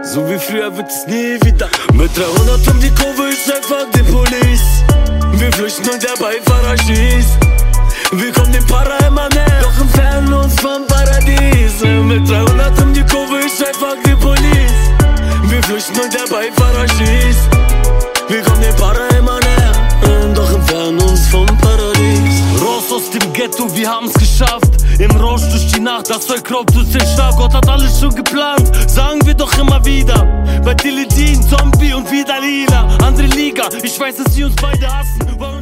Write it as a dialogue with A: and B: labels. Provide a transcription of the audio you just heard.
A: So wie früher wird es nie wieder. Mit 300 um die Kurve, ich sag fuck die Police. Wir flüchten und der Beifahrer schießt. Wir kommen dem Para immer näher, doch entfernen uns vom Paradies. Mit 300 um die Kurve, ich sag fuck die Police. Wir flüchten und der Beifahrer schießt. Wir kommen dem Para immer näher, doch entfernen uns vom Paradies.
B: Raus aus dem Ghetto, wir haben's geschafft. Im Rausch durch die Nacht, das Zeug raubt uns den Schlaf. Gott hat alles schon geplant, sagen wir doch immer wieder. Bei Diledin, Zombie und wieder Lila. Andere Liga, ich weiß, dass sie uns beide hassen.